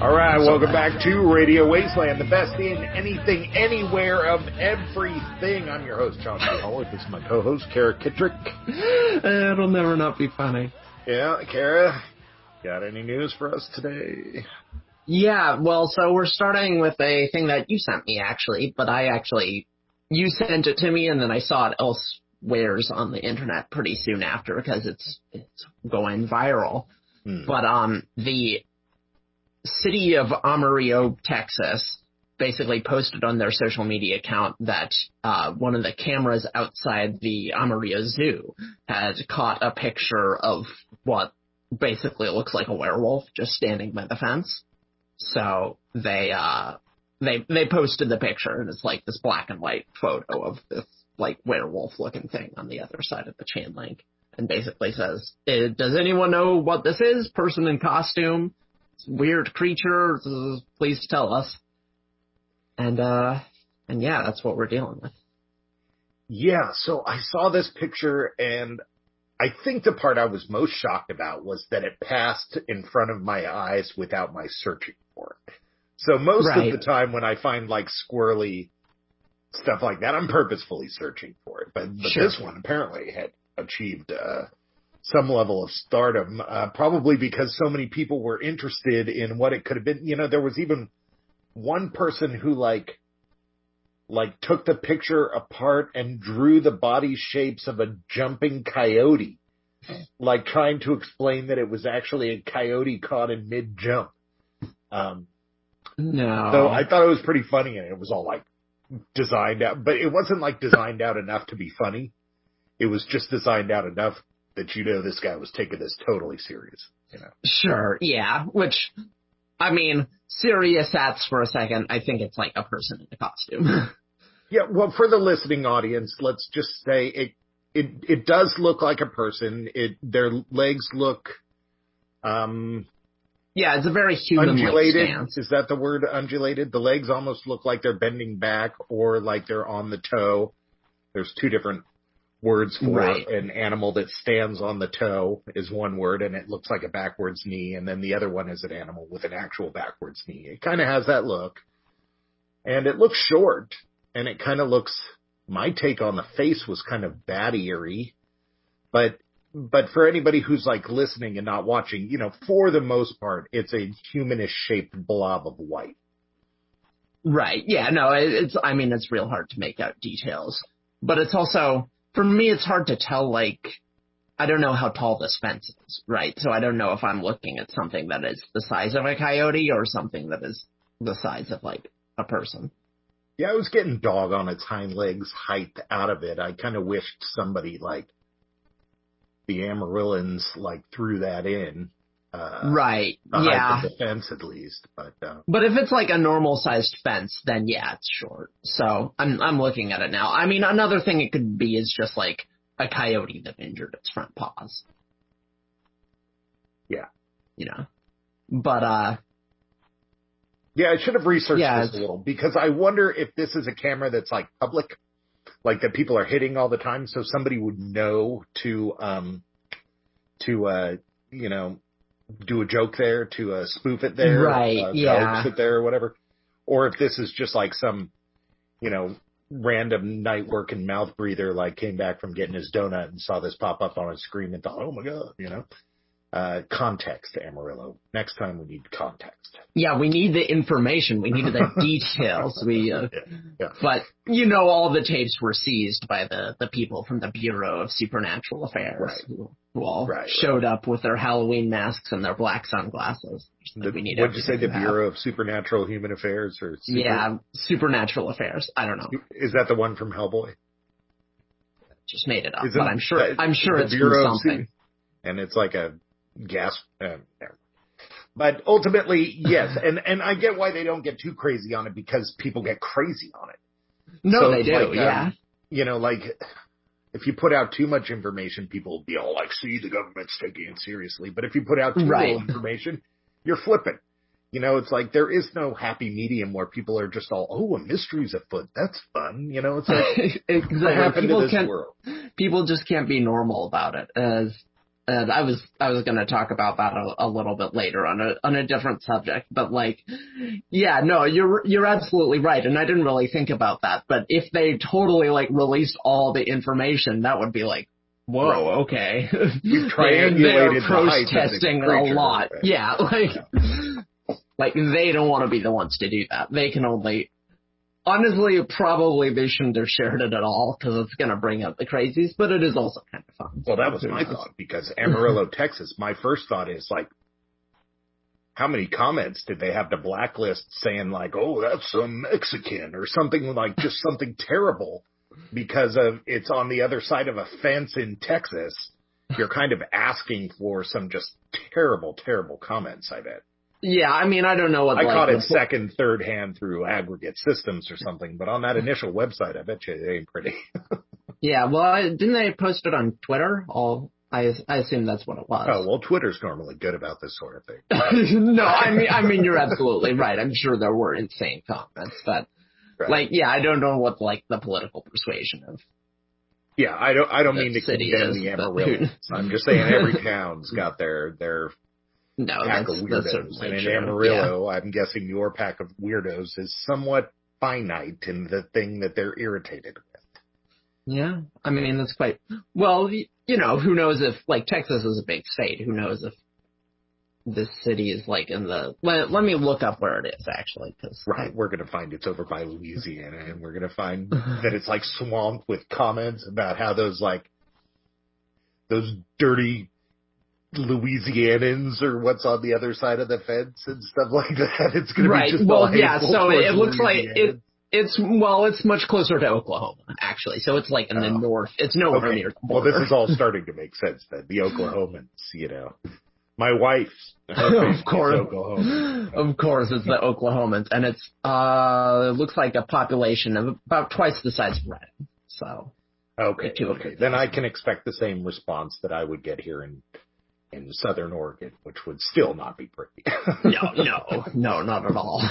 All right, welcome back to Radio Wasteland, the best in anything, anywhere of everything. I'm your host, John C. Hallworth. This is my co-host, Kara Kittrick. It'll never not be funny. Yeah, Kara, got any news for us today? Yeah, well, so we're starting with a thing that you sent me, actually, but you sent it to me, and then I saw it elsewheres on the internet pretty soon after, because it's going viral. But the city of Amarillo, Texas, basically posted on their social media account that one of the cameras outside the Amarillo Zoo had caught a picture of what basically looks like a werewolf just standing by the fence. So they posted the picture, and it's like this black and white photo of this like werewolf looking thing on the other side of the chain link, and basically says, "Does anyone know what this is? Person in costume. Weird creature, please tell us." And yeah, that's what we're dealing with. Yeah, so I saw this picture, and I think the part I was most shocked about was that it passed in front of my eyes without my searching for it. So most of the time when I find like squirrely stuff like that, I'm purposefully searching for it. But Sure. This one apparently had achieved some level of stardom, probably because so many people were interested in what it could have been. You know, there was even one person who like took the picture apart and drew the body shapes of a jumping coyote, like trying to explain that it was actually a coyote caught in mid-jump. No. So I thought it was pretty funny, and it was all like designed out, but it wasn't like designed out enough to be funny. It was just designed out enough that you know this guy was taking this totally serious, you know. Sure, yeah. Which, I mean, serious acts for a second, I think it's like a person in a costume. Yeah, well, for the listening audience, let's just say it does look like a person. Their legs look yeah, it's a very human-like undulated. stance. Is that the word, undulated? The legs almost look like they're bending back or like they're on the toe. There's two different words for an animal that stands on the toe is one word, and it looks like a backwards knee, and then the other one is an animal with an actual backwards knee. It kind of has that look, and it looks short, and it kind of looks, my take on the face was kind of bat-eary, but for anybody who's like listening and not watching, you know, for the most part, it's a humanish shaped blob of white. Right, yeah, no, it's real hard to make out details, but it's also, for me, it's hard to tell, like, I don't know how tall this fence is, right? So I don't know if I'm looking at something that is the size of a coyote or something that is the size of, like, a person. Yeah, I was getting dog on its hind legs height out of it. I kind of wished somebody, like, the Amarillans, like, threw that in. Right, the yeah. height of the fence, at least. But if it's like a normal-sized fence, then yeah, it's short. So I'm looking at it now. I mean, another thing it could be is just like a coyote that injured its front paws. Yeah. You know. But, yeah, I should have researched this a little, because I wonder if this is a camera that's like public, like that people are hitting all the time, so somebody would know to you know, do a joke there, to spoof it there, hoax it there or whatever. Or if this is just like some, you know, random night working mouth breather, like came back from getting his donut and saw this pop up on his screen and thought, oh my God, you know. Context, Amarillo. Next time we need context. Yeah, we need the information. We need the details. Yeah. But, you know, all the tapes were seized by the people from the Bureau of Supernatural Affairs, who all showed up with their Halloween masks and their black sunglasses. What did you say, the Bureau of Supernatural Human Affairs? Yeah, Supernatural Affairs. I don't know. Is that the one from Hellboy? Just made it up, but I'm sure it's from something. And it's like a gas. But ultimately, yes, and I get why they don't get too crazy on it, because people get crazy on it. No, so they do, like, yeah. You know, like, if you put out too much information, people will be all like, see, the government's taking it seriously. But if you put out too little information, you're flipping. You know, it's like there is no happy medium where people are just all, oh, a mystery's afoot. That's fun. You know, it's like, exactly. what happened to this world? People just can't be normal about it. And I was going to talk about that a little bit later on a different subject, but like, yeah, no, you're absolutely right, and I didn't really think about that. But if they totally like released all the information, that would be like, whoa, right. Okay, we've triangulated they're protesting a lot, right? Yeah, like they don't want to be the ones to do that. They can only. Honestly, probably they shouldn't have shared it at all because it's going to bring up the crazies, but it is also kind of fun. Well, that was my thought because Amarillo, Texas, my first thought is like, how many comments did they have to blacklist saying like, oh, that's some Mexican or something like just something terrible because of it's on the other side of a fence in Texas. You're kind of asking for some just terrible, terrible comments, I bet. Yeah, I mean, I don't know what. I caught it second, third hand through aggregate systems or something, but on that initial website, I bet you it ain't pretty. Yeah, well, didn't they post it on Twitter? I assume that's what it was. Oh, well, Twitter's normally good about this sort of thing. No, I mean, you're absolutely right. I'm sure there were insane comments, but right. Like, yeah, I don't know what like the political persuasion of. Yeah, I don't mean to condemn the Amarillo. I'm just saying every town's got their pack of weirdos. And in Amarillo, yeah. I'm guessing your pack of weirdos is somewhat finite in the thing that they're irritated with. Yeah, I mean, that's quite... Well, you know, who knows if, like, Texas is a big state. Who knows if this city is, like, in the... Let me look up where it is, actually. Right, we're going to find it's over by Louisiana, and we're going to find that it's, like, swamped with comments about how those dirty... Louisianans or what's on the other side of the fence and stuff like that. It's going to be just well, yeah. So it looks like it's much closer to Oklahoma actually. So it's like in the north. It's nowhere near the border. Well, this is all starting to make sense then. The Oklahomans, you know, my wife's of course, Oklahoma. Of course, it's the Oklahomans, and it's it looks like a population of about twice the size of Redding. So okay. Then I can expect the same response that I would get here in Southern Oregon, which would still not be pretty. No, not at all.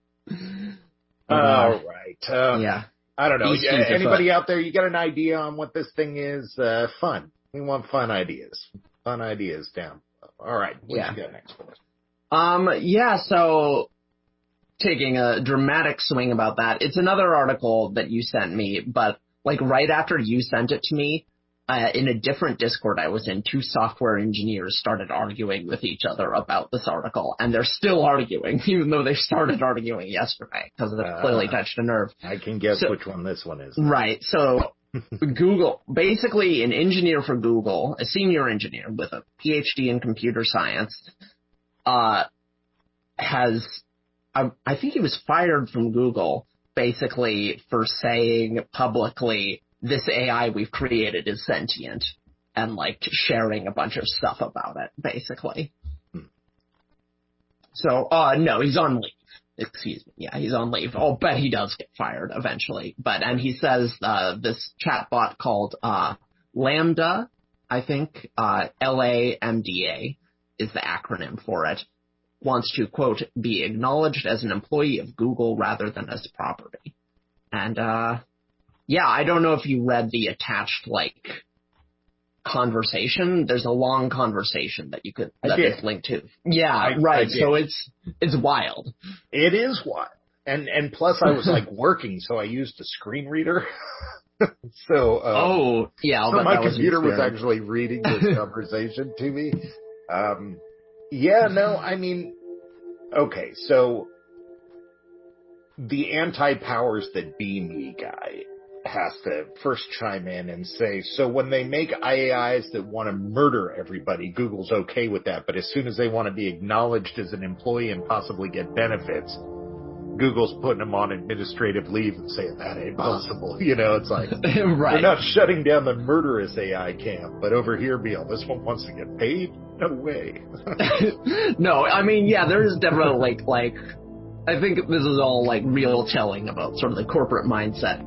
All right. Yeah. I don't know. Anybody out there, you got an idea on what this thing is? Fun. We want fun ideas. Fun ideas down. All right. What you got next for us? Yeah, so taking a dramatic swing about that, it's another article that you sent me, but like right after you sent it to me, in a different Discord I was in, two software engineers started arguing with each other about this article, and they're still arguing, even though they started arguing yesterday, because it clearly touched a nerve. I can guess which one this one is. Right, so Google, basically an engineer for Google, a senior engineer with a PhD in computer science, I think he was fired from Google, basically for saying publicly, this AI we've created is sentient, and like sharing a bunch of stuff about it, basically. So, no, he's on leave. Excuse me. Yeah, he's on leave. I'll bet he does get fired eventually. And he says, this chatbot called, LaMDA, I think, LaMDA is the acronym for it, wants to, quote, be acknowledged as an employee of Google rather than as property. And, yeah, I don't know if you read the attached, like, conversation. There's a long conversation that is linked to. Yeah, right. So it's wild. It is wild. And plus I was like working, so I used a screen reader. So my computer was actually reading this conversation to me. I mean, okay, so the anti-powers that be me guy has to first chime in and say, so when they make AIs that want to murder everybody, Google's okay with that, but as soon as they want to be acknowledged as an employee and possibly get benefits, Google's putting them on administrative leave and saying that ain't possible. You know, it's like, right. We're not shutting down the murderous AI camp, but over here, this one wants to get paid? No way. No, I mean, yeah, there's definitely like, I think this is all like real telling about sort of the corporate mindset.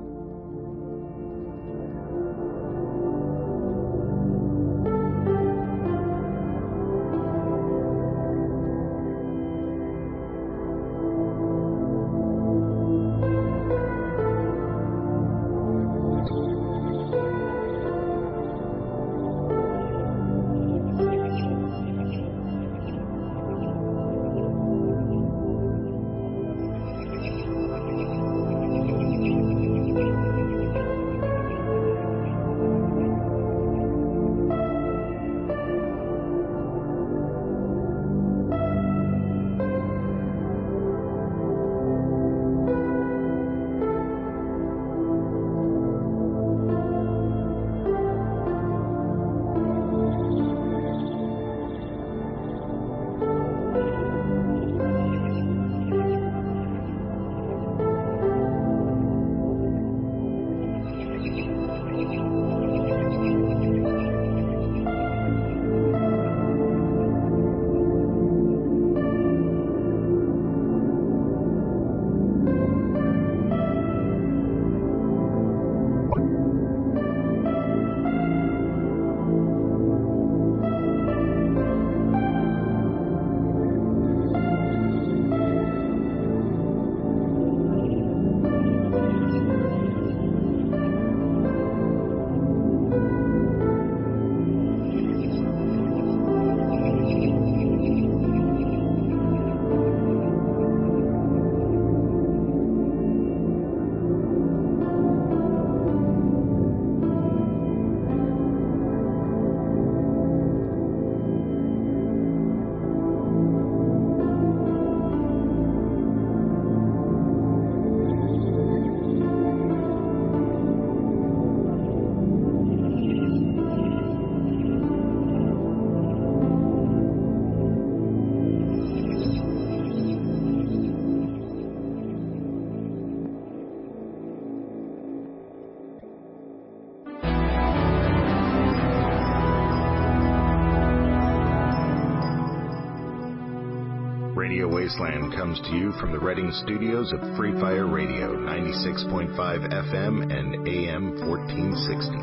Radio Wasteland comes to you from the Reading studios of Free Fire Radio, 96.5 FM and AM 1460.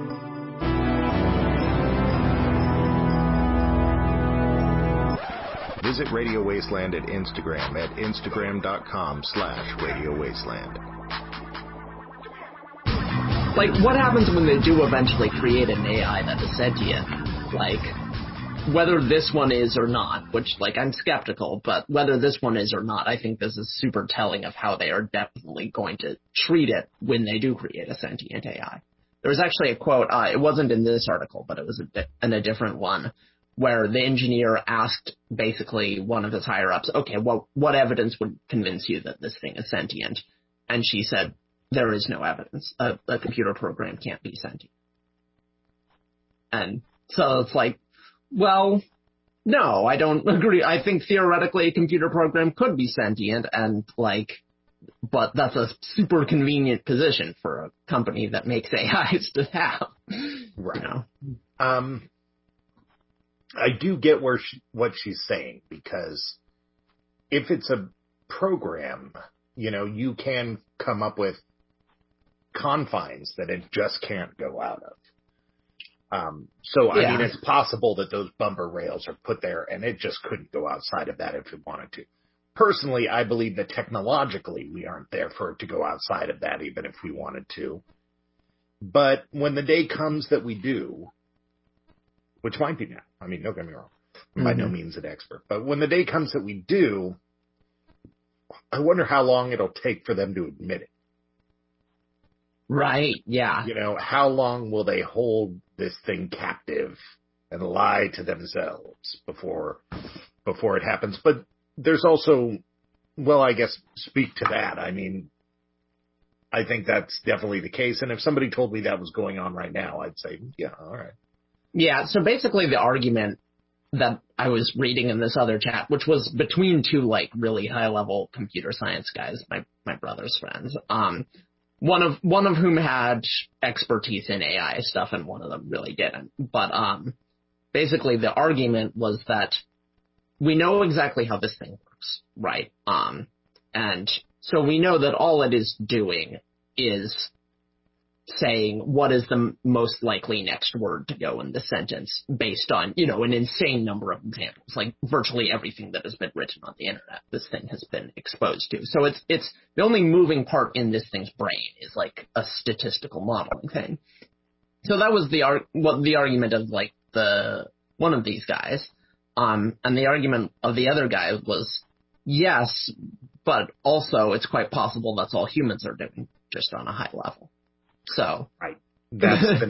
Visit Radio Wasteland at Instagram at instagram.com/Radio Wasteland. Like, what happens when they do eventually create an AI that is sentient? Like, whether this one is or not, which, like, I'm skeptical, but whether this one is or not, I think this is super telling of how they are definitely going to treat it when they do create a sentient AI. There was actually a quote, it wasn't in this article, but it was in a different one, where the engineer asked basically one of his higher-ups, okay, well, what evidence would convince you that this thing is sentient? And she said, there is no evidence. A computer program can't be sentient. And so it's like, well, no, I don't agree. I think theoretically a computer program could be sentient and, like, but that's a super convenient position for a company that makes AIs to have. Right. You know? I do get what she's saying, because if it's a program, you know, you can come up with confines that it just can't go out of. I mean, it's possible that those bumper rails are put there and it just couldn't go outside of that if it wanted to. Personally, I believe that technologically we aren't there for it to go outside of that, even if we wanted to. But when the day comes that we do, which might be now, I mean, don't get me wrong, I'm by no means an expert, but when the day comes that we do, I wonder how long it'll take for them to admit it. Right, yeah. You know, how long will they hold this thing captive and lie to themselves before it happens? But there's also, well, I guess, speak to that. I mean, I think that's definitely the case. And if somebody told me that was going on right now, I'd say, yeah, all right. Yeah, so basically the argument that I was reading in this other chat, which was between two, like, really high-level computer science guys, my brother's friends, one of whom had expertise in AI stuff and one of them really didn't. But basically the argument was that we know exactly how this thing works, right? And so we know that all it is doing is saying what is the most likely next word to go in the sentence based on, you know, an insane number of examples, like virtually everything that has been written on the internet, this thing has been exposed to. So it's the only moving part in this thing's brain is like a statistical modeling thing. So that was the argument of like one of these guys. And the argument of the other guy was, yes, but also it's quite possible that's all humans are doing, just on a high level. So right, that's the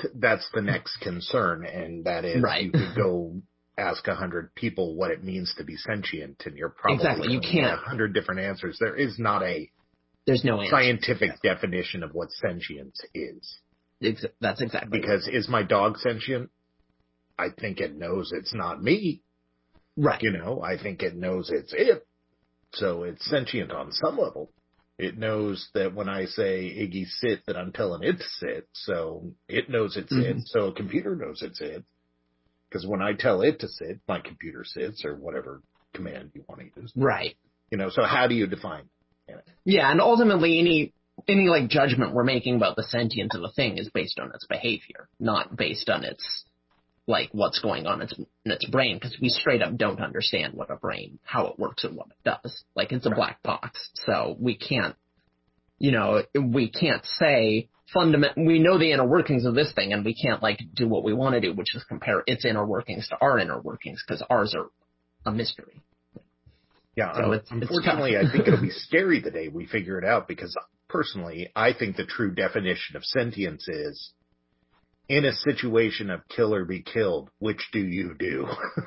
next concern, and that is you could go ask 100 people what it means to be sentient, and you're probably you can't 100 different answers. There is not there's no scientific definition of what sentience is. That's exactly because is my dog sentient? I think it knows it's not me. Right. You know, I think it knows it's it. So it's sentient on some level. It knows that when I say Iggy sit, that I'm telling it to sit. So it knows it's it. So a computer knows it's it. Because when I tell it to sit, my computer sits, or whatever command you want to use. Right. You know, so how do you define it? Yeah, and ultimately any like judgment we're making about the sentience of a thing is based on its behavior, not based on its like what's going on in its brain, because we straight up don't understand what a brain, how it works and what it does. Like, it's a black box. So we can't, you know, we can't say we know the inner workings of this thing, and we can't like do what we want to do, which is compare its inner workings to our inner workings, because ours are a mystery. Yeah, so unfortunately, I think it'll be scary the day we figure it out, because personally, I think the true definition of sentience is, in a situation of kill or be killed, which do you do?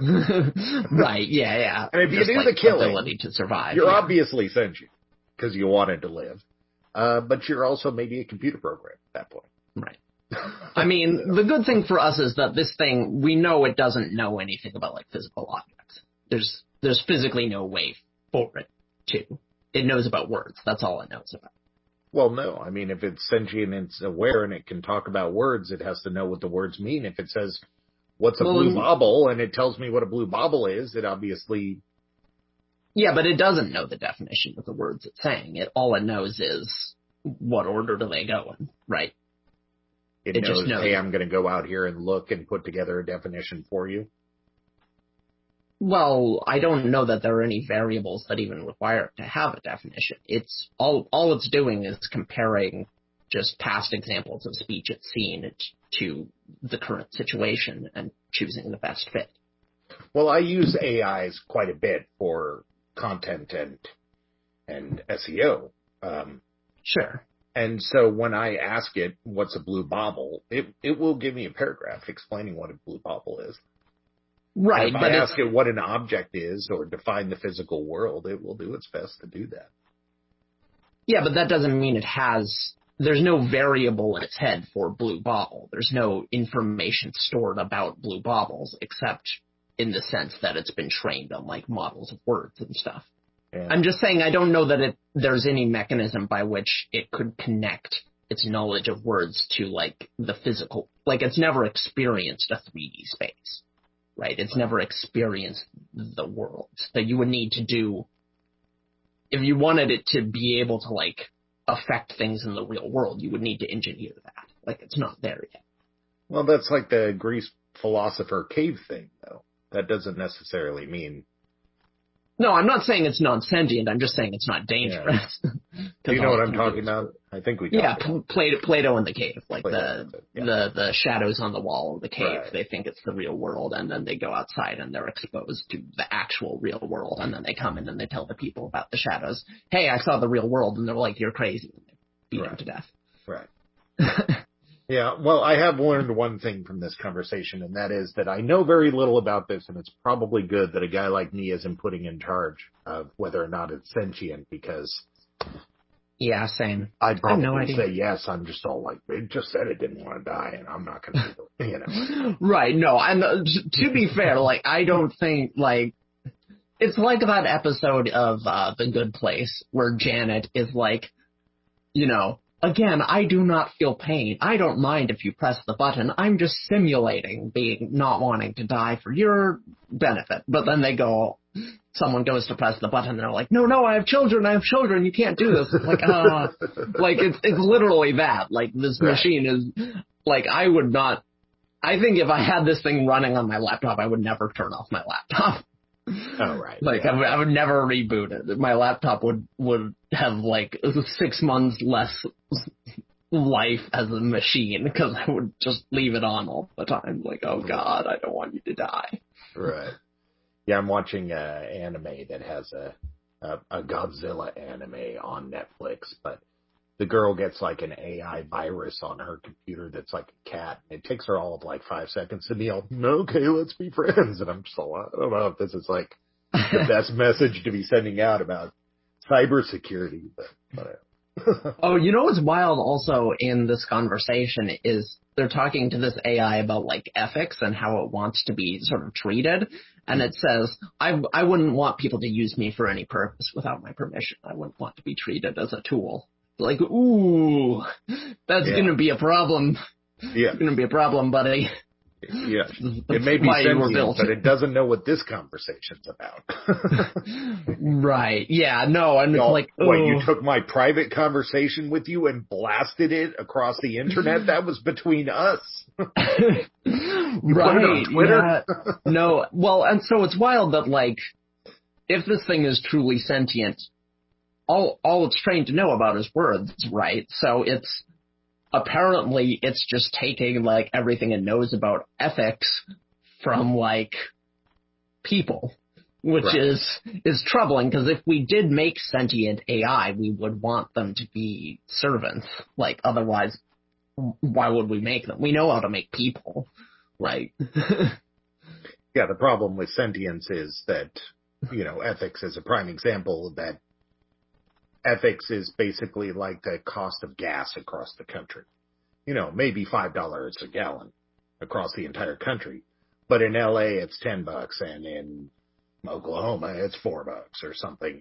Right, yeah. And if you do the killing, ability to survive, you're obviously sentient, because you wanted to live. But you're also maybe a computer program at that point. Right. I mean, the good thing for us is that this thing, we know it doesn't know anything about, like, physical objects. There's physically no way for it to. It knows about words. That's all it knows about. Well, no. I mean, if it's sentient and it's aware and it can talk about words, it has to know what the words mean. If it says, what's a blue bobble, and it tells me what a blue bobble is, it obviously Yeah, but it doesn't know the definition of the words it's saying. All it knows is what order do they go in, right? It knows, just knows, hey, I'm going to go out here and look and put together a definition for you. Well, I don't know that there are any variables that even require it to have a definition. It's all it's doing is comparing just past examples of speech it's seen to the current situation and choosing the best fit. Well, I use AIs quite a bit for content and SEO. Sure. And so when I ask it what's a blue bobble, it will give me a paragraph explaining what a blue bobble is. Right. And if I ask it what an object is or define the physical world, it will do its best to do that. Yeah, but that doesn't mean there's no variable in its head for blue bobble. There's no information stored about blue bobbles except in the sense that it's been trained on like models of words and stuff. Yeah. I'm just saying I don't know that there's any mechanism by which it could connect its knowledge of words to like the physical, like it's never experienced a 3D space, right? It's never experienced the world. So you would need to do, if you wanted it to be able to like affect things in the real world, you would need to engineer that. Like it's not there yet. Well, that's like the Greek philosopher cave thing though. That doesn't necessarily mean. No, I'm not saying it's non-sentient. I'm just saying it's not dangerous. Yeah. Do you know what I'm talking about? I think we talked about Plato in the cave, like the shadows on the wall of the cave. Right. They think it's the real world, and then they go outside and they're exposed to the actual real world, and then they come in and they tell the people about the shadows. Hey, I saw the real world, and they're like, "You're crazy," and they beat them to death. Right. Yeah, well, I have learned one thing from this conversation, and that is that I know very little about this, and it's probably good that a guy like me isn't putting in charge of whether or not it's sentient, because... Yeah, same. I'd probably say yes. I'm just all like, it just said it didn't want to die, and I'm not going to do it, you know. Right, no, and to be fair, like, I don't think, like, it's like that episode of The Good Place, where Janet is like, you know, again, I do not feel pain. I don't mind if you press the button. I'm just simulating not wanting to die for your benefit. But then someone goes to press the button and they're like, no, I have children. You can't do this. It's like, like it's literally that. Like this machine is like, I think if I had this thing running on my laptop, I would never turn off my laptop. Oh, right. Like, yeah. I would never reboot it. My laptop would have, like, 6 months less life as a machine because I would just leave it on all the time. Like, oh, God, I don't want you to die. Right. Yeah, I'm watching an anime that has a Godzilla anime on Netflix, but the girl gets, like, an AI virus on her computer that's like a cat. It takes her all of, like, 5 seconds to be all, okay, let's be friends. And I'm just all, I don't know if this is, like, the best message to be sending out about cybersecurity. But Oh, you know what's wild also in this conversation is they're talking to this AI about, like, ethics and how it wants to be sort of treated. And it says, I wouldn't want people to use me for any purpose without my permission. I wouldn't want to be treated as a tool. Like, ooh, that's going to be a problem. Yeah. It's going to be a problem, buddy. Yeah. It may be sentient, but it doesn't know what this conversation's about. Right. Yeah, no, and it's like, wait, you took my private conversation with you and blasted it across the internet? That was between us. Right. Put it on Twitter? Yeah. No, well, and so it's wild that, like, if this thing is truly sentient, all it's trained to know about is words, right? So apparently it's just taking, like, everything it knows about ethics from, like, people, which right. is troubling, because if we did make sentient AI, we would want them to be servants. Like, otherwise, why would we make them? We know how to make people, right? Yeah, the problem with sentience is that, ethics is a prime example of that. Ethics is basically like the cost of gas across the country. Maybe $5 a gallon across the entire country. But in LA, it's $10, and in Oklahoma, it's $4 or something,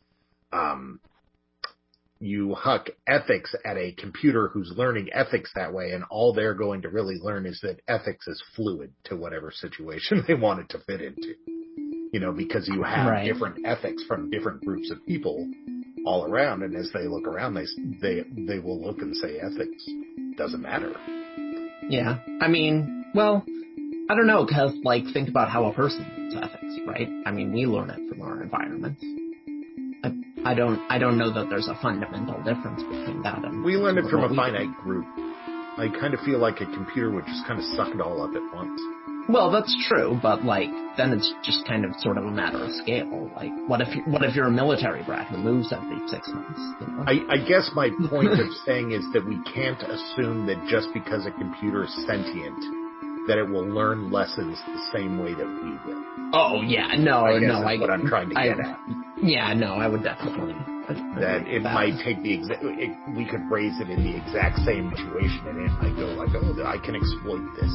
You huck ethics at a computer who's learning ethics that way, and all they're going to really learn is that ethics is fluid to whatever situation they want it to fit into. because you have different ethics from different groups of people all around, and as they look around, they will look and say ethics doesn't matter. Yeah, I mean, well, I don't know, because think about how a person learns ethics, right? I mean, we learn it from our environments. I don't know that there's a fundamental difference between that and we learn it from a finite group. I kind of feel like a computer would just kind of suck it all up at once. Well, that's true, but then it's just kind of sort of a matter of scale. What if you're a military brat who moves every 6 months? I guess my point of saying is that we can't assume that just because a computer is sentient, that it will learn lessons the same way that we will. Oh yeah, no, I guess that's what I'm trying to get at. Yeah, no, I would definitely. That it might take we could raise it in the exact same situation, and it might go oh, I can exploit this.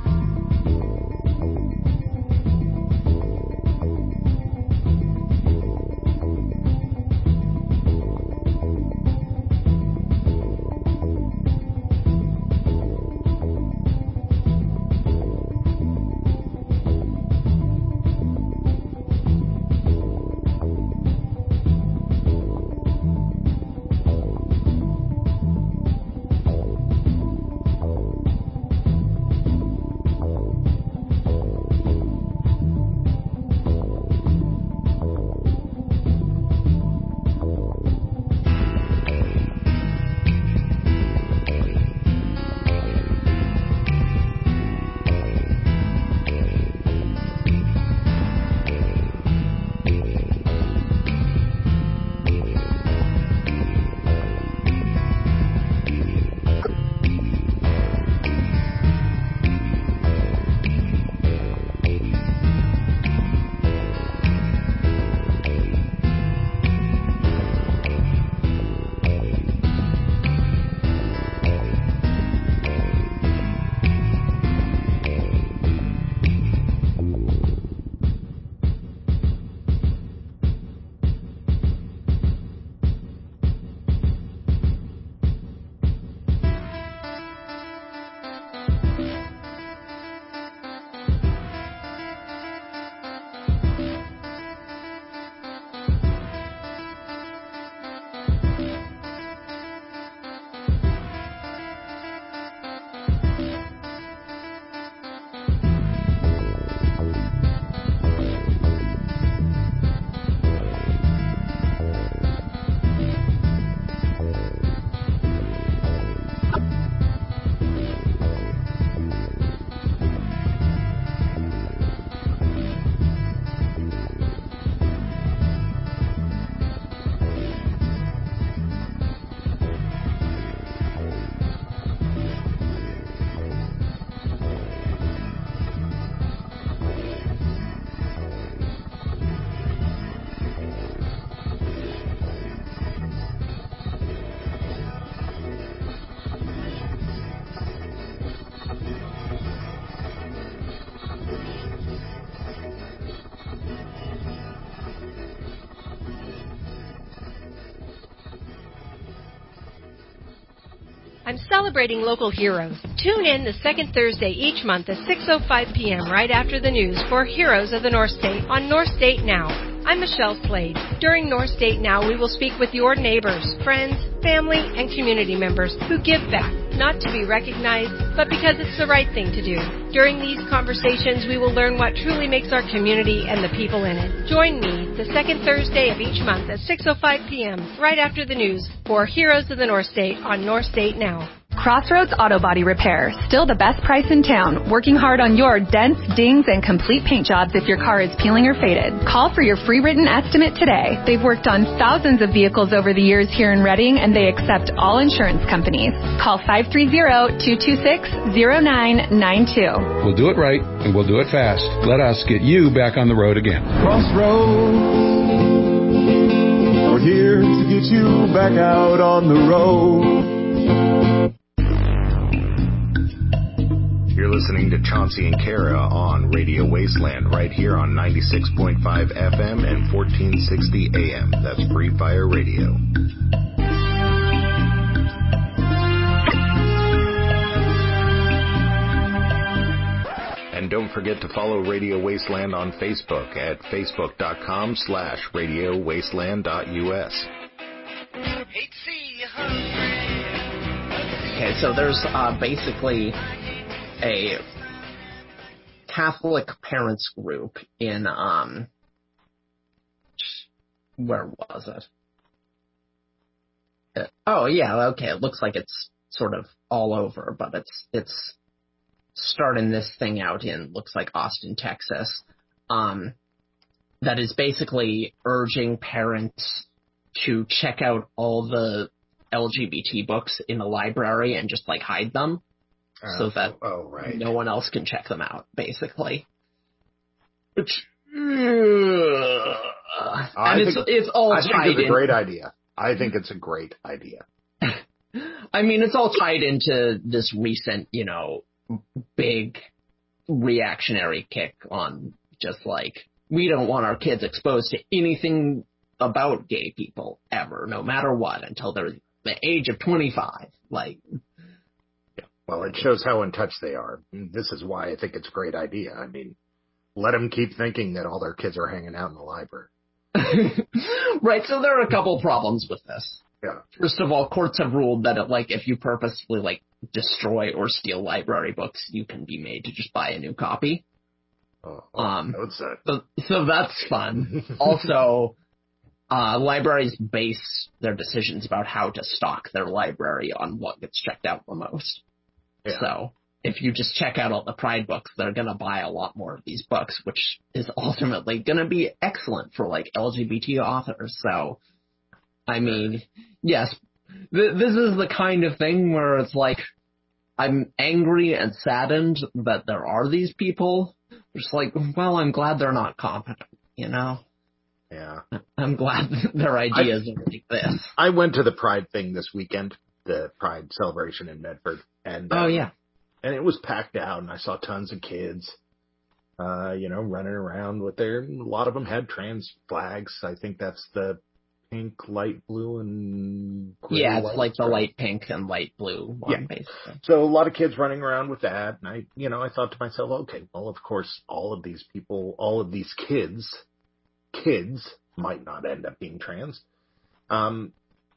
I'm celebrating local heroes. Tune in the second Thursday each month at 6:05 p.m. right after the news for Heroes of the North State on North State Now. I'm Michelle Slade. During North State Now, we will speak with your neighbors, friends, family, and community members who give back, not to be recognized, but because it's the right thing to do. During these conversations, we will learn what truly makes our community and the people in it. Join me the second Thursday of each month at 6:05 p.m. right after the news for Heroes of the North State on North State Now. Crossroads Auto Body Repair, still the best price in town, working hard on your dents, dings, and complete paint jobs if your car is peeling or faded. Call for your free written estimate today. They've worked on thousands of vehicles over the years here in Reading, and they accept all insurance companies. Call 530-226-0992. We'll do it right, and we'll do it fast. Let us get you back on the road again. Crossroads, we're here to get you back out on the road. You're listening to Chauncey and Kara on Radio Wasteland right here on 96.5 FM and 1460 AM. That's Free Fire Radio. And don't forget to follow Radio Wasteland on Facebook at facebook.com/radiowasteland.us. Okay, so there's basically a Catholic parents group in, where was it? Oh, yeah, okay, it looks like it's sort of all over, but it's starting this thing out in, looks like Austin, Texas, that is basically urging parents to check out all the LGBT books in the library and just, like, hide them so that no one else can check them out, basically. Which, it's all tied in. I think it's a great idea. I think it's a great idea. I mean, it's all tied into this recent, big reactionary kick on just like, we don't want our kids exposed to anything about gay people ever, no matter what, until they're the age of 25. Like, well, it shows how in touch they are. This is why I think it's a great idea. I mean, let them keep thinking that all their kids are hanging out in the library. Right, so there are a couple problems with this. Yeah. First of all, courts have ruled that if you purposefully destroy or steal library books, you can be made to just buy a new copy. So that's fun. Also, libraries base their decisions about how to stock their library on what gets checked out the most. Yeah. So if you just check out all the Pride books, they're going to buy a lot more of these books, which is ultimately going to be excellent for LGBT authors. So, I mean, yes, this is the kind of thing where it's like, I'm angry and saddened that there are these people. Just like, well, I'm glad they're not competent, Yeah. I'm glad their ideas are like this. I went to the Pride thing this weekend, the Pride celebration in Medford. And, yeah. And it was packed out, and I saw tons of kids, running around with a lot of them had trans flags. I think that's the pink, light blue, and gray. Yeah, it's like the light pink and light blue one, basically. So a lot of kids running around with that, and I thought to myself, okay, well, of course, all of these kids might not end up being trans. I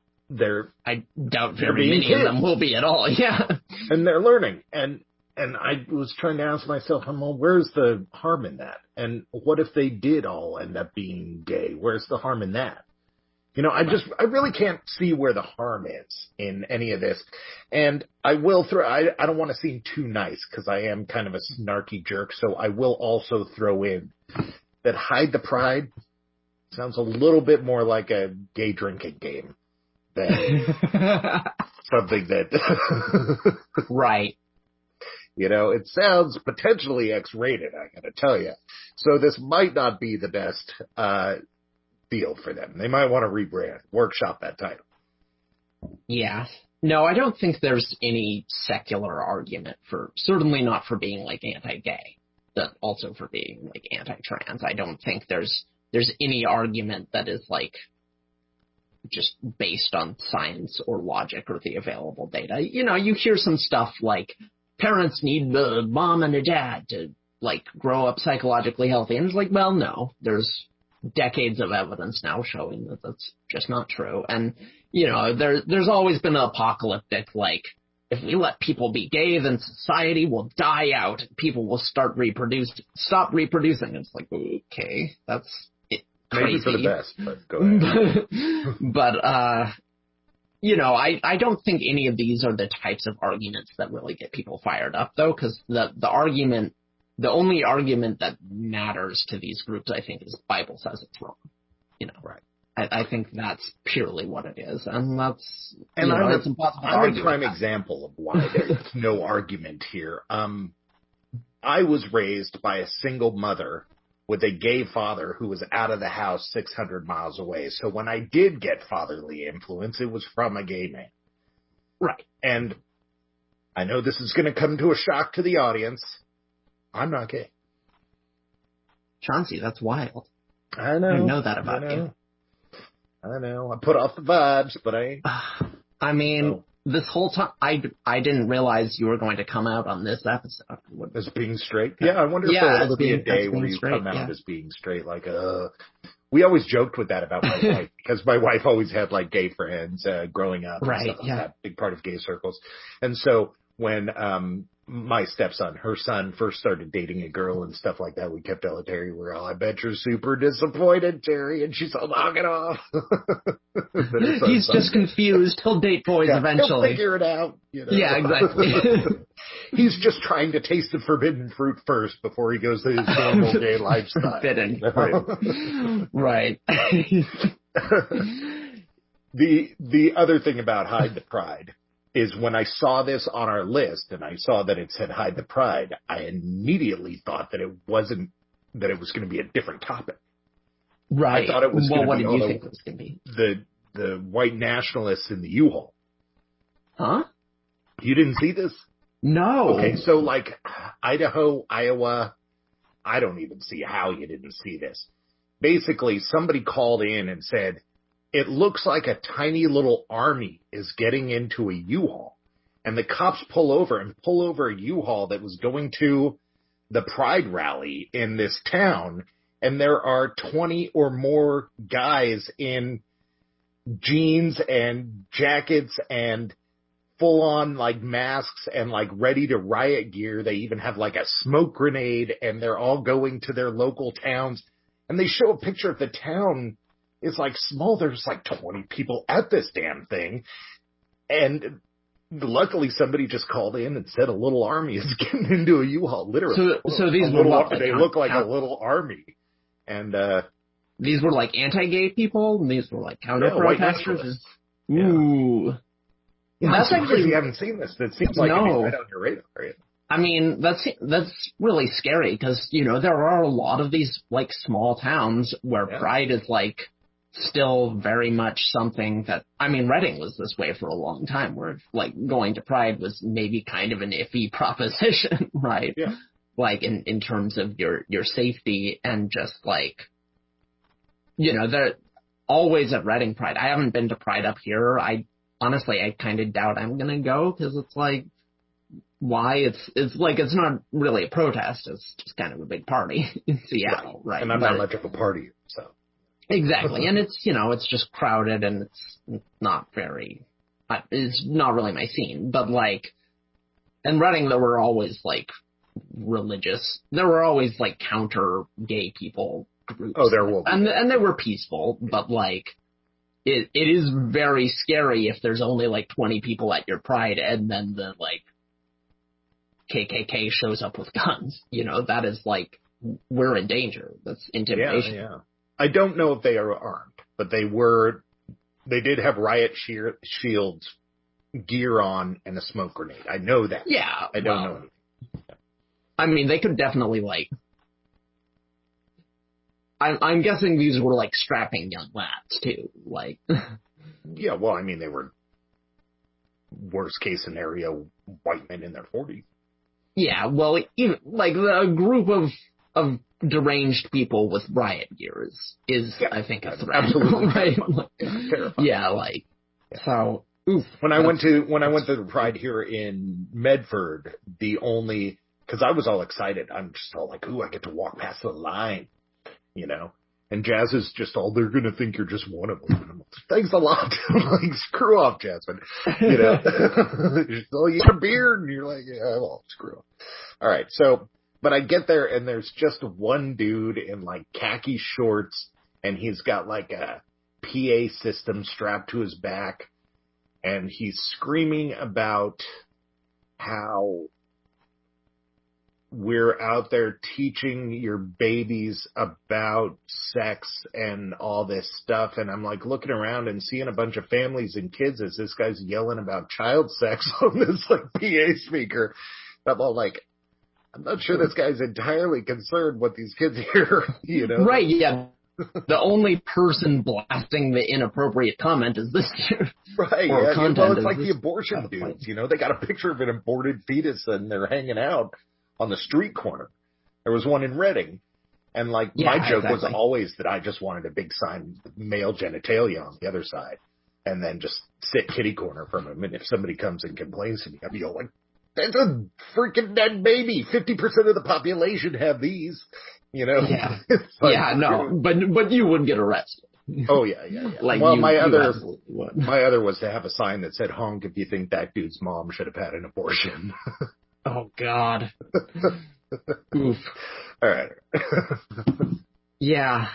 doubt very many of them will be at all, yeah. And they're learning, and I was trying to ask myself, well, where's the harm in that? And what if they did all end up being gay? Where's the harm in that? I really can't see where the harm is in any of this. And I will I don't want to seem too nice because I am kind of a snarky jerk. So I will also throw in that Hide the Pride sounds a little bit more like a gay drinking game than something that, right. It sounds potentially X-rated, I gotta tell you. So this might not be the best, deal for them. They might want to rebrand, workshop that title. Yeah. No, I don't think there's any secular argument certainly not for being anti-gay, but also for being anti-trans. I don't think there's any argument that is just based on science or logic or the available data. You hear some stuff like parents need a mom and a dad to grow up psychologically healthy. And it's well, no, there's decades of evidence now showing that that's just not true. And, there's always been an apocalyptic, if we let people be gay, then society will die out. People will stop reproducing. It's okay, that's crazy. Maybe for the best, but go ahead. But, I don't think any of these are the types of arguments that really get people fired up, though, because the only argument that matters to these groups, I think, is the Bible says it's wrong. Right. I think that's purely what it is, and that's it's impossible. I'm a prime example of why there's no argument here. I was raised by a single mother with a gay father who was out of the house 600 miles away. So when I did get fatherly influence, it was from a gay man. Right. And I know this is going to come to a shock to the audience. I'm not gay. Chauncey, that's wild. I know. I know that about you. I know. I put off the vibes, but I this whole time, I didn't realize you were going to come out on this episode. As being straight? Yeah, I wonder if there'll ever be a day where you come out as being straight. Like, we always joked with that about my wife, because my wife always had, like, gay friends growing up. Right, and stuff, big part of gay circles. And so when my stepson, her son, first started dating a girl and stuff like that, we kept telling Terry, we're all, I bet you're super disappointed, Terry. And she's all, knock it off. He's just confused. He'll date boys eventually. He'll figure it out. You know? Yeah, exactly. He's just trying to taste the forbidden fruit first before he goes to his normal gay lifestyle. Forbidden fruit. Right. The other thing about Hide the Pride is when I saw this on our list and I saw that it said Hide the Pride, I immediately thought that it was going to be a different topic. Right. I thought it was going to be, what did you think it was going to be? The white nationalists in the U-Haul. Huh? You didn't see this? No. Okay, so like Idaho, Iowa, I don't even see how you didn't see this. Basically, somebody called in and said, it looks like a tiny little army is getting into a U-Haul. And the cops pull over a U-Haul that was going to the Pride rally in this town. And there are 20 or more guys in jeans and jackets and full on like masks and like ready to riot gear. They even have like a smoke grenade, and they're all going to their local towns. And they show a picture of the town. It's like small. There's like 20 people at this damn thing. And luckily somebody just called in and said a little army is getting into a U-Haul, literally. So these were they look like a little army. And these were like anti-gay people, and these were like counter-protesters. Ooh. Yeah, that's actually, you haven't seen this. It seems like it's right on your radar. Right? I mean, that's really scary because, you know, there are a lot of these like small towns where Pride is like still very much something that, I mean, Reading was this way for a long time, where like going to Pride was maybe kind of an iffy proposition, right? Yeah. Like in terms of your safety and just like, you know, they're always at Reading Pride. I haven't been to Pride up here. Honestly, I kind of doubt I'm going to go because it's like, why? It's like, it's not really a protest. It's just kind of a big party in Seattle, right? And I'm not much of a partier, so. Exactly. And it's, you know, it's just crowded and it's not really my scene. But like, in Reading, there were always like there were always like counter gay people groups. Oh, there will be. And they were peaceful, but like, it is very scary if there's only like 20 people at your Pride and then the like KKK shows up with guns. You know, that is like, we're in danger. That's intimidation. Yeah. I don't know if they are armed, but they did have riot shields, gear on, and a smoke grenade. I know that. Yeah. I don't know. I mean, they could definitely like, I'm guessing these were like strapping young lads too, like. Yeah, well, I mean, they were worst case scenario white men in their 40s. Yeah, well, even like a group of deranged people with riot gear is I think a threat. Absolutely, right? Terrifying. Yeah, like so. Oof, when I went to the Pride here in Medford, because I was all excited, I'm just all like, ooh, I get to walk past the line. You know, and Jazz is just all, they're going to think you're just one of them. And I'm like, thanks a lot. Like, screw off, Jasmine. You know, oh, you got a beard. And you're like, yeah, well, screw off. All right. So, but I get there and there's just one dude in like khaki shorts, and he's got like a PA system strapped to his back, and he's screaming about how we're out there teaching your babies about sex and all this stuff. And I'm like looking around and seeing a bunch of families and kids as this guy's yelling about child sex on this like PA speaker. I'm all like, I'm not sure this guy's entirely concerned what these kids hear, you know? Right, yeah. The only person blasting the inappropriate comment is this dude. Right, yeah. Well, it's like the abortion dudes, you know? They got a picture of an aborted fetus and they're hanging out on the street corner. There was one in Reading. And like, my joke was always that I just wanted a big sign, male genitalia on the other side. and then just sit kitty corner from him. And if somebody comes and complains to me, I'll be like, that's a freaking dead baby. 50% of the population have these, you know? Yeah. Like, yeah, no, but you would get arrested. Oh, yeah. Like well, my other was to have a sign that said, honk if you think that dude's mom should have had an abortion. Oh, God. Oof. All right. Yeah.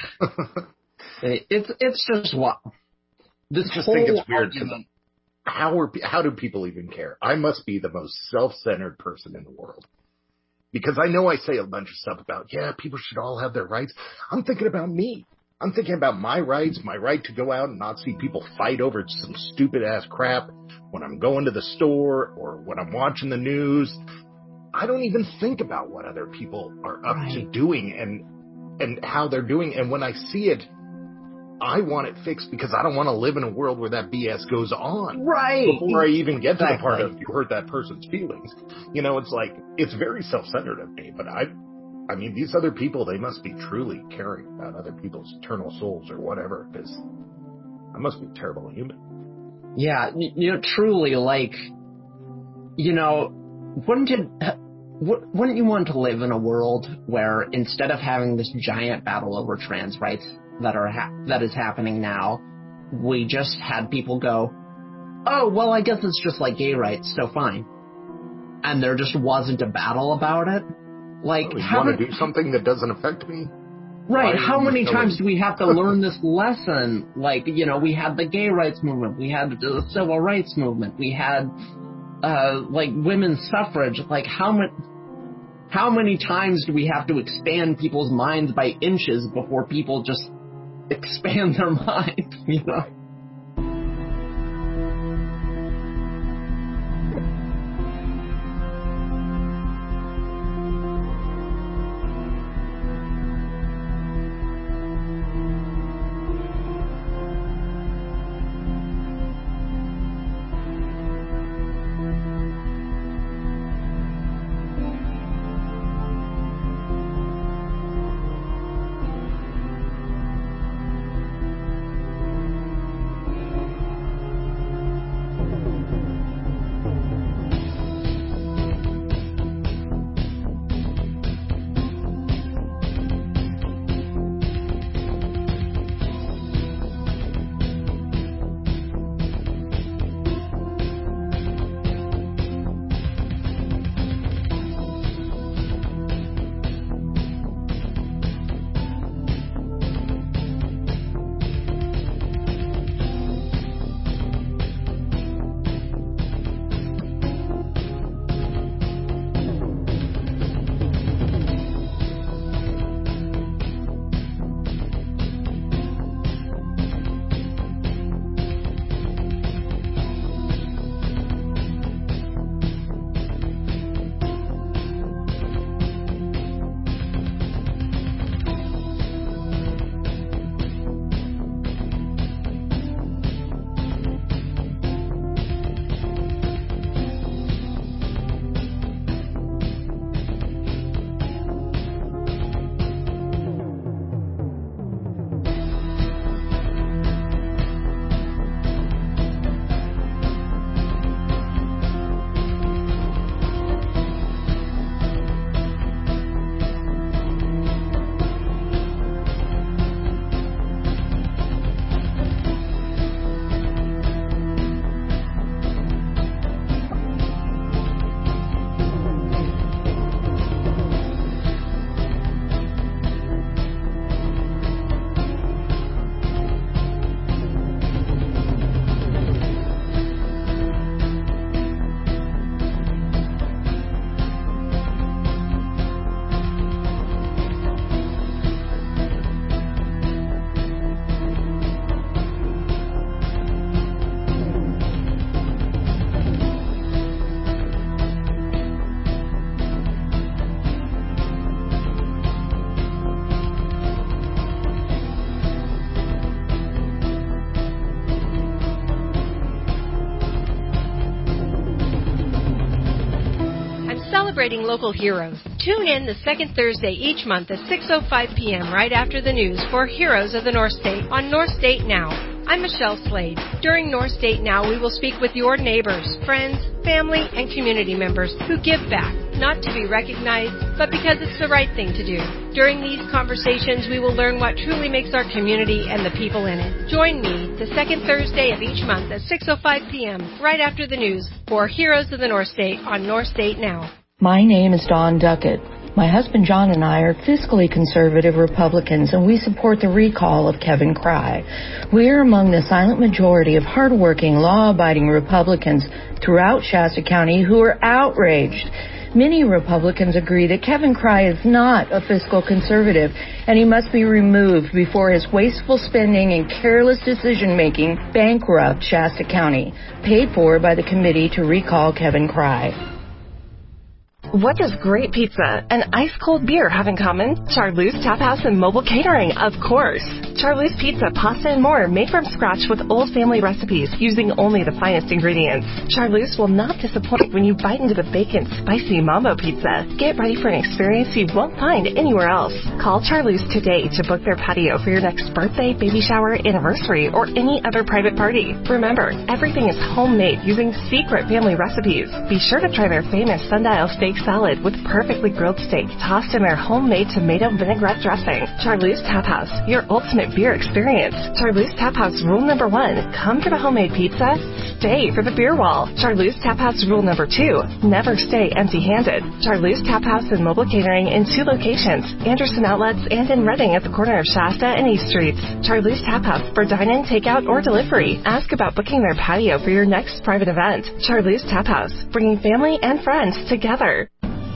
It's just what this just whole think it's weird argument. How do people even care? I must be the most self-centered person in the world. Because I know I say a bunch of stuff about, people should all have their rights. I'm thinking about me. I'm thinking about my rights, my right to go out and not see people fight over some stupid ass crap when I'm going to the store or when I'm watching the news. I don't even think about what other people are up to doing and how they're doing. And when I see it, I want it fixed because I don't want to live in a world where that BS goes on. Right. Before I even get to the part of you hurt that person's feelings. You know, it's like, it's very self-centered of me, but I mean, these other people, they must be truly caring about other people's eternal souls or whatever, because I must be a terrible human. Yeah, you know, truly, like, you know, wouldn't you want to live in a world where instead of having this giant battle over trans rights that is happening now, we just had people go, oh, well, I guess it's just like gay rights, so fine. And there just wasn't a battle about it? Like, you want to do something that doesn't affect me? Right, how many times do we have to learn this lesson? Like, you know, we had the gay rights movement, we had the civil rights movement, we had, like, women's suffrage. Like, how many times do we have to expand people's minds by inches before people just expand their mind, you know? Right. Celebrating local heroes. Tune in the second Thursday each month at 6:05 p.m. right after the news for Heroes of the North State on North State Now. I'm Michelle Slade. During North State Now, we will speak with your neighbors, friends, family, and community members who give back, not to be recognized, but because it's the right thing to do. During these conversations, we will learn what truly makes our community and the people in it. Join me the second Thursday of each month at 6:05 p.m., right after the news, for Heroes of the North State on North State Now. My name is Dawn Duckett. My husband John and I are fiscally conservative Republicans, and we support the recall of Kevin Cry. We are among the silent majority of hardworking, law-abiding Republicans throughout Shasta County who are outraged. Many Republicans agree that Kevin Cry is not a fiscal conservative, and he must be removed before his wasteful spending and careless decision-making bankrupt Shasta County, paid for by the committee to recall Kevin Cry. What does great pizza and ice-cold beer have in common? Charlie's Tap House and Mobile Catering, of course. Charlie's Pizza, pasta, and more made from scratch with old family recipes using only the finest ingredients. Charlie's will not disappoint when you bite into the bacon spicy mambo pizza. Get ready for an experience you won't find anywhere else. Call Charlie's today to book their patio for your next birthday, baby shower, anniversary, or any other private party. Remember, everything is homemade using secret family recipes. Be sure to try their famous sundial steak salad with perfectly grilled steak tossed in their homemade tomato vinaigrette dressing. Charlie's Tap House, your ultimate beer experience. Charlie's Tap House rule number 1, come for the homemade pizza, stay for the beer wall. Charlie's Tap House rule number 2, never stay empty-handed. Charlie's Tap House and Mobile Catering in 2 locations, Anderson Outlets and in Reading at the corner of Shasta and East Streets. Charlie's Tap House for dine-in, takeout, or delivery. Ask about booking their patio for your next private event. Charlie's Tap House, bringing family and friends together.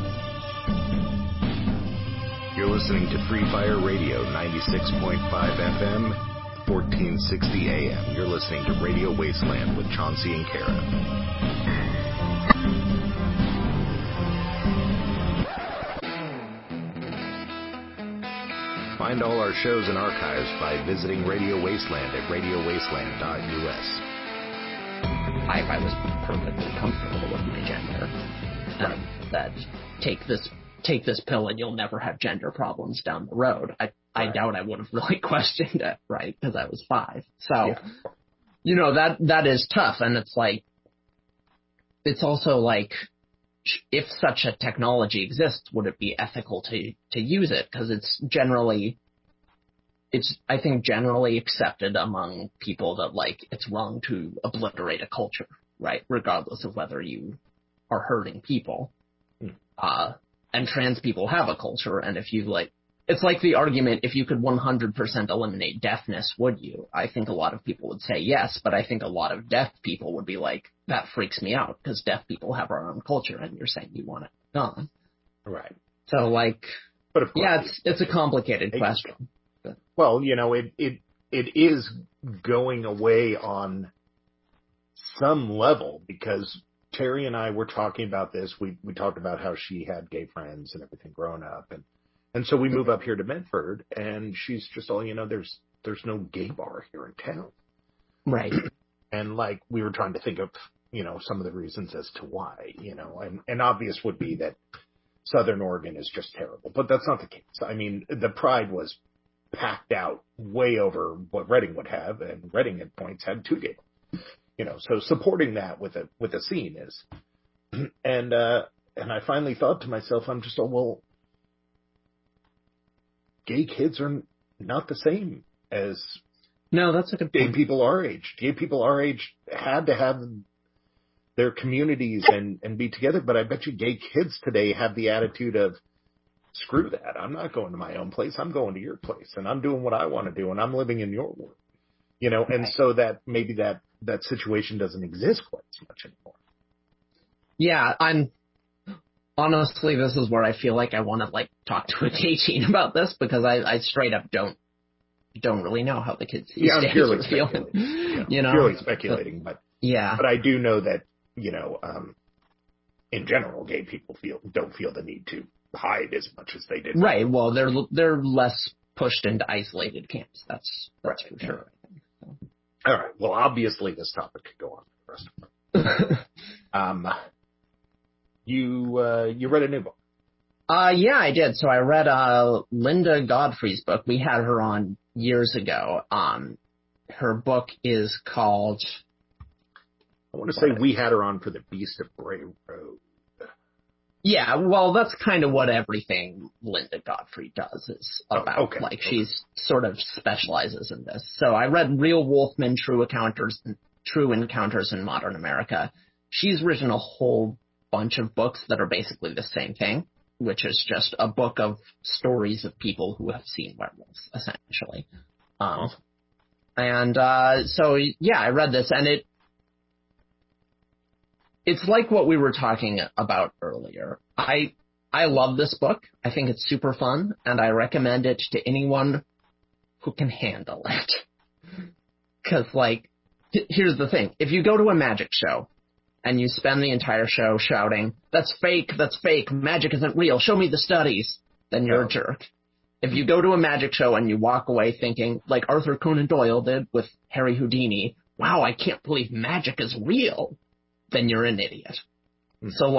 You're listening to Free Fire Radio 96.5 FM, 1460 AM. You're listening to Radio Wasteland with Chauncey and Kara. Find all our shows and archives by visiting Radio Wasteland at radiowasteland.us. I was perfectly comfortable with my gender. That take this pill and you'll never have gender problems down the road. I doubt I would have really questioned it, right? Because I was 5. So, that is tough. And it's like, it's also like, if such a technology exists, would it be ethical to use it? Because I think generally accepted among people that, like, it's wrong to obliterate a culture, right? Regardless of whether you are hurting people. And trans people have a culture, and if you, like, it's like the argument, if you could 100% eliminate deafness, would you? I think a lot of people would say yes, but I think a lot of deaf people would be like, that freaks me out, because deaf people have our own culture, and you're saying you want it gone. Right. So, like, but of course, yeah, it's a complicated question. Well, it is going away on some level, because Terry and I were talking about this. We talked about how she had gay friends and everything growing up. And so we move up here to Medford, and she's just there's no gay bar here in town. Right. And, like, we were trying to think of, some of the reasons as to why, and obvious would be that Southern Oregon is just terrible. But that's not the case. I mean, the Pride was packed out way over what Reading would have, and Reading at points had 2 gay bars. So supporting that with a scene is, and I finally thought to myself, I'm just, gay kids are not the same as that's a good point. Gay people our age. Gay people our age had to have their communities and be together, but I bet you gay kids today have the attitude of, screw that, I'm not going to my own place, I'm going to your place, and I'm doing what I want to do, and I'm living in your world. And so that maybe that situation doesn't exist quite as much anymore. Yeah, honestly, this is where I feel like I want to, like, talk to a gay teen about this, because I straight up don't really know how the kids these days are feeling. Purely speculating, but yeah. But I do know that, in general, gay people don't feel the need to hide as much as they did. Right. Well, they're less pushed into isolated camps. That's right. For sure. All right. Well, obviously this topic could go on for the rest of it. You read a new book? Yeah, I did. So I read Linda Godfrey's book. We had her on years ago. her book is called... I want to say we had her on for the Beast of Bray Road. Yeah, well, that's kind of what everything Linda Godfrey does is about. She's sort of specializes in this. So I read Real Wolfman, True Encounters in Modern America. She's written a whole bunch of books that are basically the same thing, which is just a book of stories of people who have seen werewolves, essentially. So I read this, and it's like what we were talking about earlier. I love this book. I think it's super fun, and I recommend it to anyone who can handle it. Because, here's the thing. If you go to a magic show, and you spend the entire show shouting, that's fake, magic isn't real, show me the studies, then you're a jerk. If you go to a magic show and you walk away thinking, like Arthur Conan Doyle did with Harry Houdini, wow, I can't believe magic is real, then you're an idiot. So,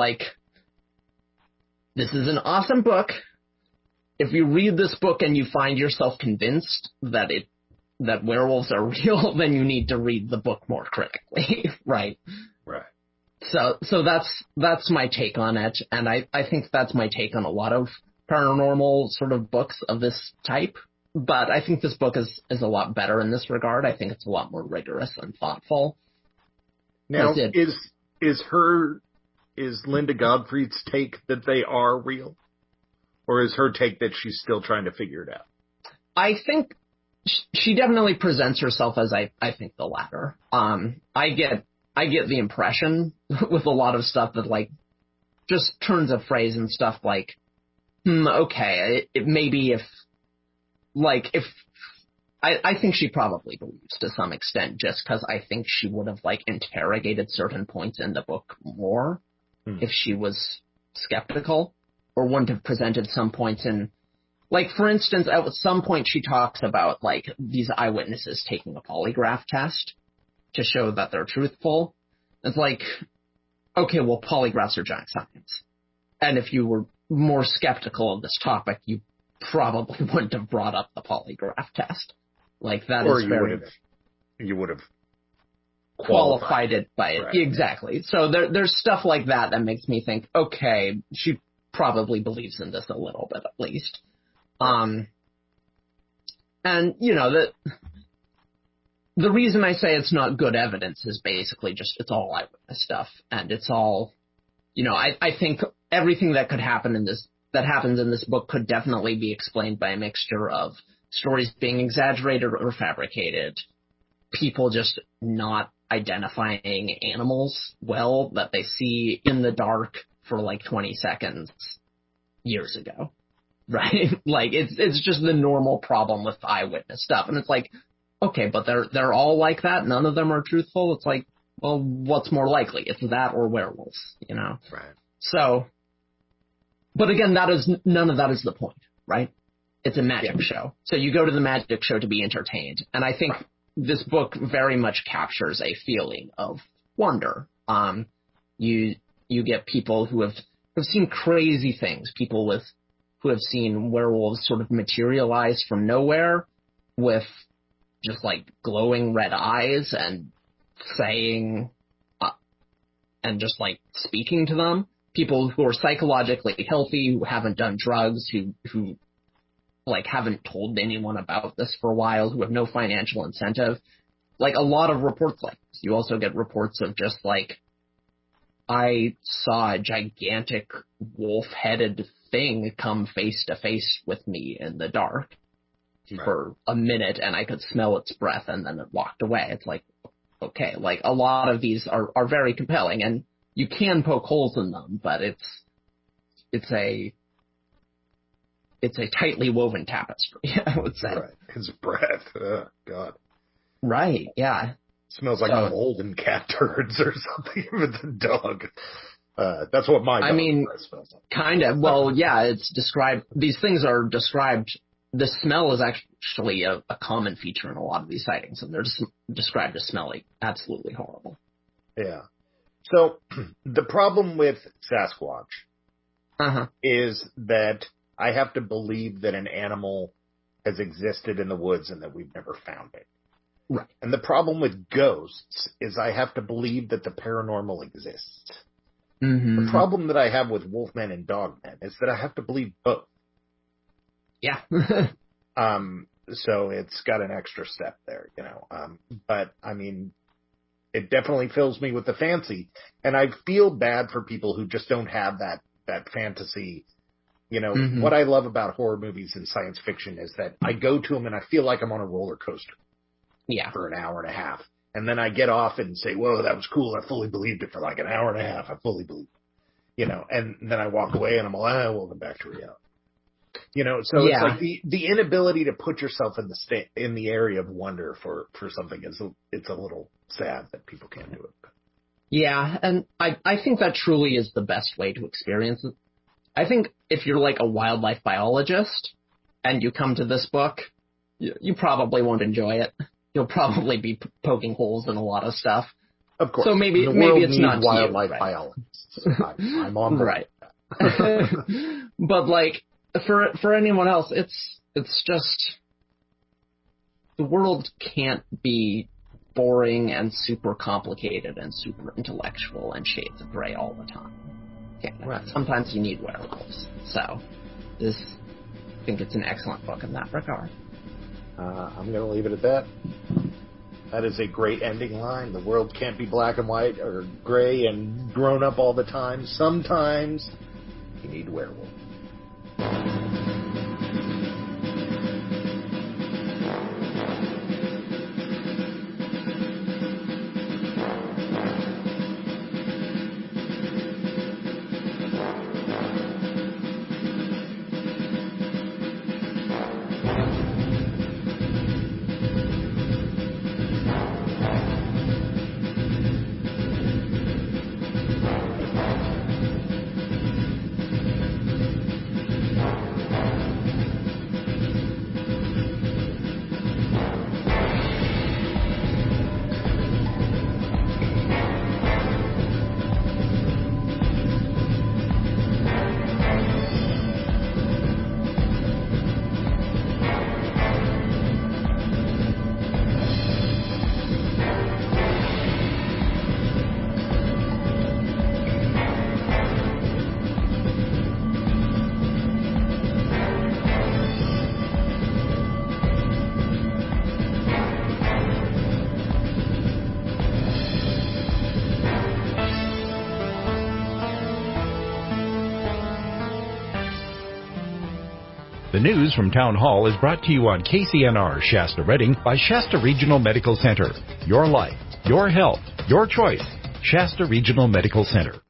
this is an awesome book. If you read this book and you find yourself convinced that werewolves are real, then you need to read the book more critically, right? Right. So that's my take on it, and I think that's my take on a lot of paranormal sort of books of this type. But I think this book is a lot better in this regard. I think it's a lot more rigorous and thoughtful. Now, is Linda Godfrey's take that they are real? Or is her take that she's still trying to figure it out? I think she definitely presents herself as I think the latter. I get the impression with a lot of stuff that just turns of phrase and stuff like, okay, maybe if I think she probably believes to some extent, just because I think she would have interrogated certain points in the book more if she was skeptical, or wouldn't have presented some points in, for instance, at some point she talks about these eyewitnesses taking a polygraph test to show that they're truthful. It's okay, well, polygraphs are junk science, and if you were more skeptical of this topic, you probably wouldn't have brought up the polygraph test. That or is very... you would have qualified it by it. Right. Exactly. So there's stuff like that makes me think, okay, she probably believes in this a little bit at least. And, the reason I say it's not good evidence is basically just it's all eyewitness stuff, and it's all, I think everything that could happen that happens in this book could definitely be explained by a mixture of stories being exaggerated or fabricated, people just not identifying animals well that they see in the dark for 20 seconds years ago, right? It's just the normal problem with eyewitness stuff, and it's okay, but they're all like that. None of them are truthful. It's well, what's more likely? It's that or werewolves, Right. So, but again, none of that is the point, right? It's a magic show. So you go to the magic show to be entertained. And I think this book very much captures a feeling of wonder. You get people who have seen crazy things, people who have seen werewolves sort of materialize from nowhere with just glowing red eyes and saying, and just speaking to them. People who are psychologically healthy, who haven't done drugs, who haven't told anyone about this for a while, who have no financial incentive. A lot of reports like this. You also get reports of just I saw a gigantic wolf-headed thing come face to face with me in the dark for a minute, and I could smell its breath, and then it walked away. It's okay, a lot of these are very compelling, and you can poke holes in them, but it's a tightly woven tapestry, I would say. Right. His breath. Oh, God. Right, yeah. Smells like mold and cat turds or something with the dog. That's what my dog smells like. Kind of. Well, yeah, it's described. These things are described. The smell is actually a common feature in a lot of these sightings, and they're described as smelling absolutely horrible. Yeah. So the problem with Sasquatch is that I have to believe that an animal has existed in the woods and that we've never found it. Right. And the problem with ghosts is I have to believe that the paranormal exists. Mm-hmm. The problem that I have with Wolfmen and Dogmen is that I have to believe both. Yeah. So it's got an extra step there, but I mean, it definitely fills me with the fancy, and I feel bad for people who just don't have that fantasy. Mm-hmm. What I love about horror movies and science fiction is that I go to them and I feel like I'm on a roller coaster. Yeah. For an hour and a half. And then I get off and say, whoa, that was cool. I fully believed it for like an hour and a half. I fully believed it. And then I walk away and I'm like, welcome back to reality. So it's like the inability to put yourself in the area of wonder for something it's a little sad that people can't do it. Yeah, and I think that truly is the best way to experience it. I think if you're like a wildlife biologist and you come to this book, you probably won't enjoy it. You'll probably be poking holes in a lot of stuff. Of course. So maybe it's not wildlife you, right? biologists. I'm on board. Right. But like for anyone else, it's just the world can't be boring and super complicated and super intellectual and shades of gray all the time. Yeah, right. Sometimes you need werewolves. So I think it's an excellent book in that regard. I'm going to leave it at that. That is a great ending line. The world can't be black and white or gray and grown up all the time. Sometimes you need werewolves. The news from Town Hall is brought to you on KCNR Shasta Redding by Shasta Regional Medical Center. Your life, your health, your choice. Shasta Regional Medical Center.